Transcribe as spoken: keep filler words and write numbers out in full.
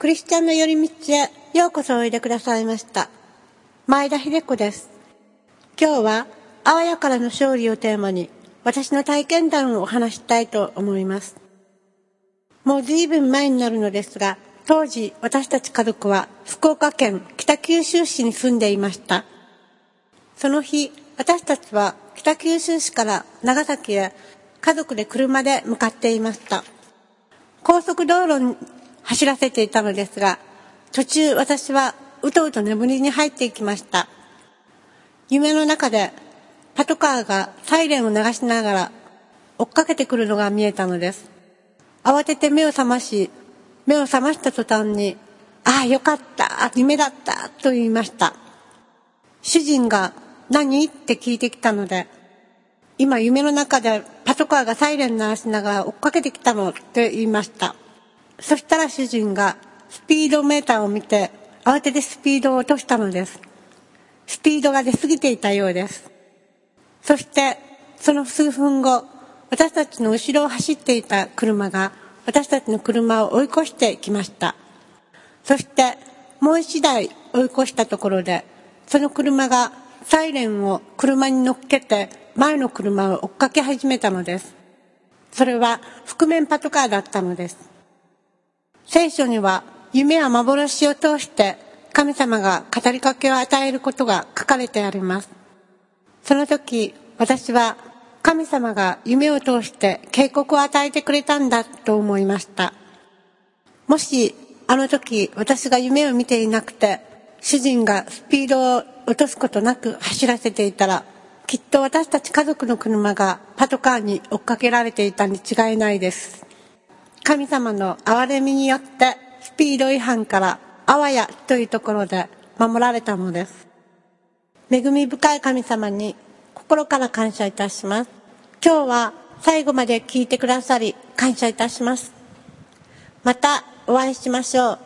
クリスチャンの寄り道へようこそおいでくださいました。前田秀子です。今日はあわやからの勝利をテーマに私の体験談をお話したいと思います。もう随分前になるのですが、当時私たち家族は福岡県北九州市に住んでいました。その日、私たちは北九州市から長崎へ家族で車で向かっていました。高速道路に走らせていたのですが、途中私はうとうと眠りに入っていきました。夢の中でパトカーがサイレンを流しながら追っかけてくるのが見えたのです。慌てて目を覚まし、目を覚ました途端に、ああよかった、夢だったと言いました。主人が何って聞いてきたので、今夢の中でパトカーがサイレン鳴らしながら追っかけてきたのって言いました。そしたら主人がスピードメーターを見て慌ててスピードを落としたのです。スピードが出過ぎていたようです。そしてその数分後、私たちの後ろを走っていた車が私たちの車を追い越してきました。そしてもう一台追い越したところで、その車がサイレンを車に乗っけて前の車を追っかけ始めたのです。それは覆面パトカーだったのです。聖書には夢や幻を通して神様が語りかけを与えることが書かれてあります。その時、私は神様が夢を通して警告を与えてくれたんだと思いました。もしあの時私が夢を見ていなくて、主人がスピードを落とすことなく走らせていたら、きっと私たち家族の車がパトカーに追っかけられていたに違いないです。神様の憐れみによってスピード違反からあわやというところで守られたのです。恵み深い神様に心から感謝いたします。今日は最後まで聞いてくださり感謝いたします。またお会いしましょう。